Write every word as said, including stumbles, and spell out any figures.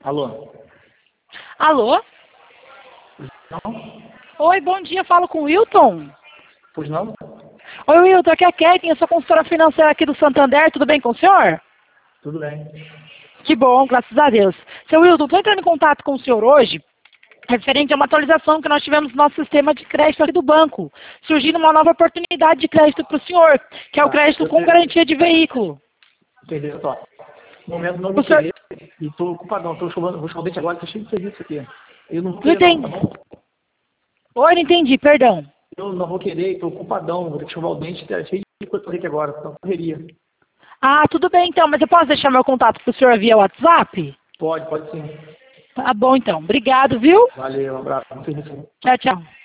Alô? Alô? Não? Oi, bom dia, falo com o Wilton. Pois não? Oi, Wilton, aqui é a Kathleen, eu sou consultora financeira aqui do Santander, tudo bem com o senhor? Tudo bem. Que bom, graças a Deus. Seu Wilton, estou entrando em contato com o senhor hoje, referente a uma atualização que nós tivemos no nosso sistema de crédito aqui do banco, surgindo uma nova oportunidade de crédito para o senhor, que é o Tá, crédito eu com sei. garantia de veículo. Entendeu? Só. No momento não vou O senhor... querer e estou ocupadão. Estou chovendo, vou chover agora, está cheio de serviço aqui. Eu não vou Não querer não, tá entendi. bom? Oi, não entendi, perdão. Eu não vou querer, estou ocupadão. Vou ter que chover o dente, está cheio de coisa aqui agora. Então, correria. Ah, tudo bem então, mas eu posso deixar meu contato para o senhor via WhatsApp? Pode, pode sim. Tá bom então, obrigado, viu? Valeu, um abraço. Não sei se- Tchau, tchau.